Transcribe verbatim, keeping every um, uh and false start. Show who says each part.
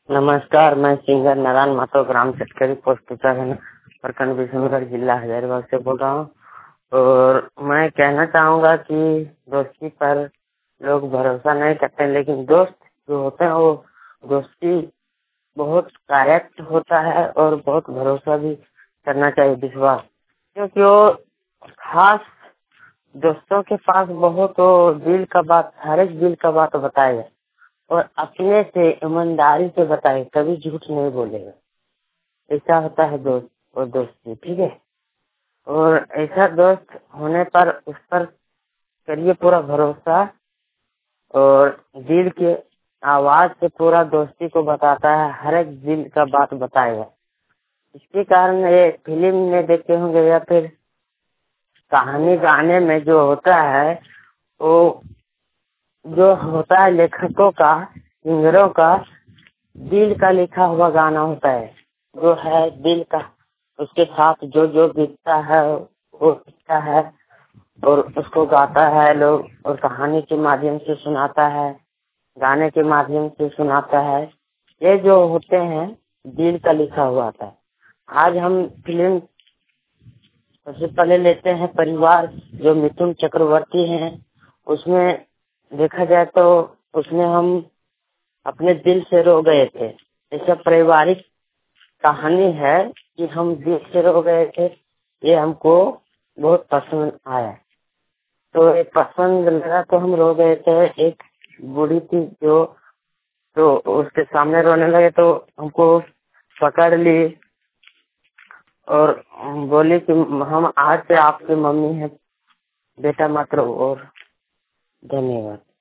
Speaker 1: नमस्कार, मैं सिंगर नारायण माथुर ग्राम चटकरी पोस्ट उत्तराखंड प्रखंड विष्णुगढ़ जिला हजारीबाग से बोल रहा हूँ। और मैं कहना चाहूँगा कि दोस्ती पर लोग भरोसा नहीं करते, लेकिन दोस्त जो होते हैं वो दोस्ती बहुत करेक्ट होता है और बहुत भरोसा भी करना चाहिए, विश्वास, क्योंकि वो खास दोस्तों के पास बहुत वो दिल का बात, हर एक दिल का बात बताएगा और अपने से ईमानदारी से बताए, कभी झूठ नहीं बोलेगा। ऐसा होता है दोस्त और दोस्ती, ठीक है। और ऐसा दोस्त होने पर उस पर करिए पूरा भरोसा और दिल के आवाज से पूरा दोस्ती को बताता है, हर एक दिल का बात बताएगा। इसके कारण ये फिल्म में देखते होंगे या फिर कहानी गाने में जो होता है, वो जो होता है लेखकों का, सिंगरों का दिल का लिखा हुआ गाना होता है, जो है दिल का, उसके साथ जो जो बीतता है वो लिखता है और उसको गाता है लोग, और कहानी के माध्यम से सुनाता है, गाने के माध्यम से सुनाता है। ये जो होते हैं दिल का लिखा हुआ था। आज हम फिल्म सबसे पहले लेते हैं परिवार, जो मिथुन चक्रवर्ती हैं। उसमें देखा जाए तो उसमें हम अपने दिल से रो गए थे। ऐसा पारिवारिक कहानी है कि हम दिल से रो गए थे। ये हमको बहुत पसंद आया, तो ये पसंद लगा तो हम रो गए थे। एक बूढ़ी थी जो, तो उसके सामने रोने लगे तो हमको पकड़ ली और बोली कि हम आज से आपकी मम्मी हैं बेटा, मत रो। और धन्यवाद।